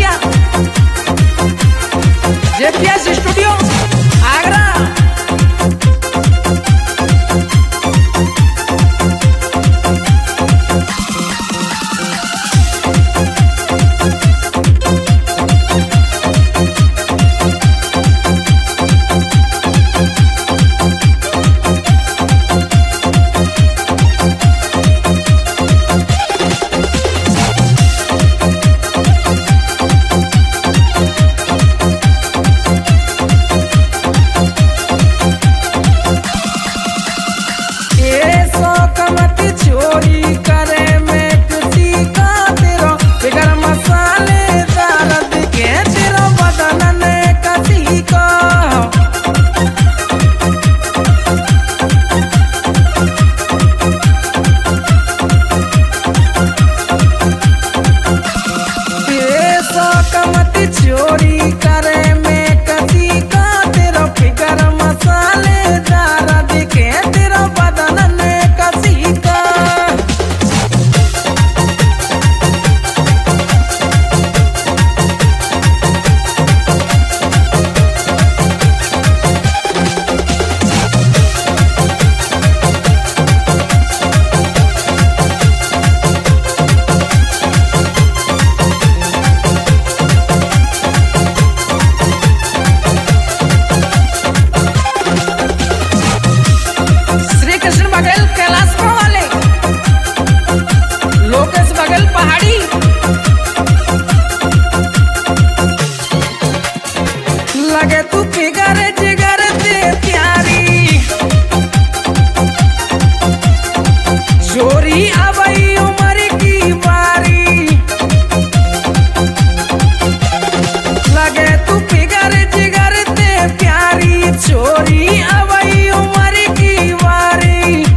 भैया JPS studio Agra. चोरी करे में किसी का तेरा बिगर मसाले दर्द के तेरा बदन ने कसी का चोरी करे में कसी का तेरा बिगर मसाले दर्द के तेरा बदन ने कसी का। पहाड़ी लगे तू फिगर जिगर दे प्यारी चोरी अबई उम्र की बारी लगे तू फिगर जिगर दे प्यारी चोरी अबई उम्र की बारी।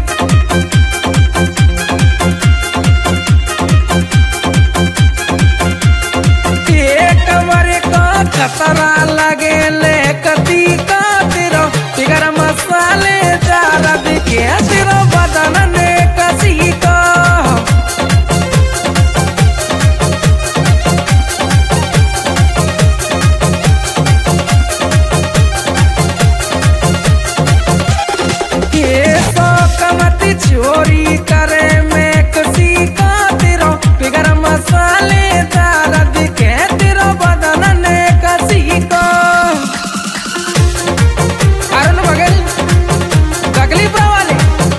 खतरा लगे ले कती का तेरा बिगर मसाले दर्द के तेरा बदन ने कसी का। चोरी करे में कसी का तेरा बिगर मसाले दर्द के तेरा बदन ने कसी का। अरुण बगल तकलीफ वाले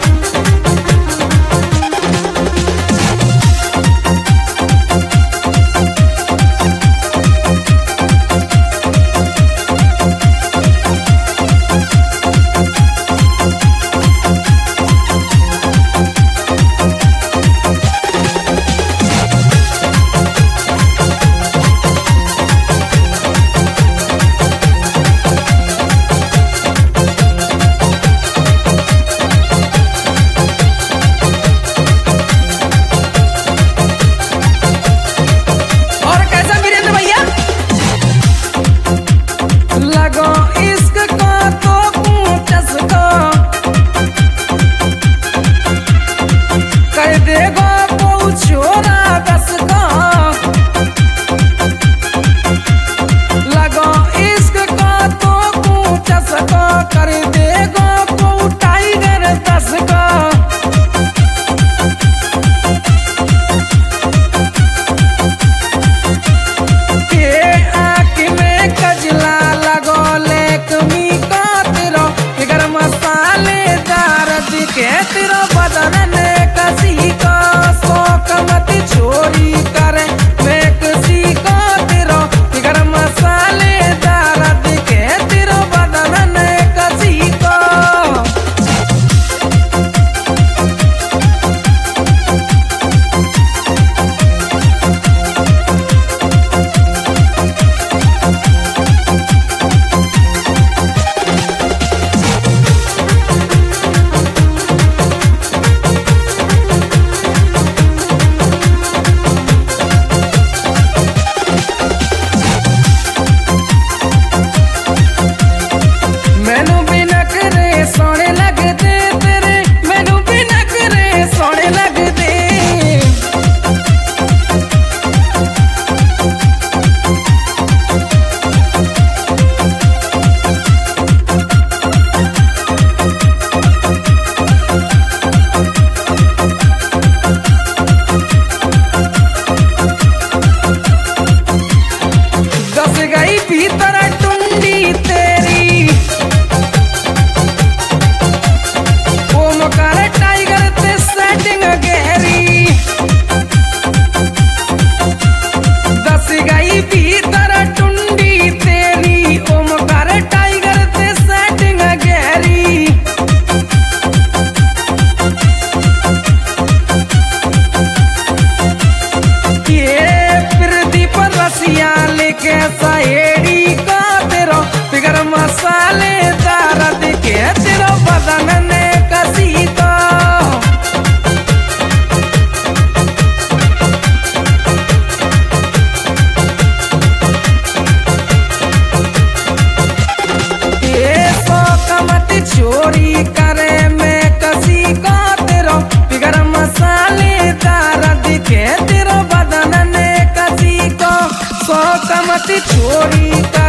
कर देगा को टाइगर 10 का। आँख में कजला लगो ले कमी का तेरा बिगर मसाले दर्द के तेरा बदन ने कसी का। शौक मत चोरी करे में किसी का तेरा बिगर मसाले दर्द के तेरा बदन ने कसी का। दिखे सहेड़ी का तेरो फिगर मसालेदार दिखे तेरो बदन ने कसी को चोरी करे में कसी को तेरो फिगर मसालेदार दिखे तेरो बदन ने कसी को शौक मत चोरी कर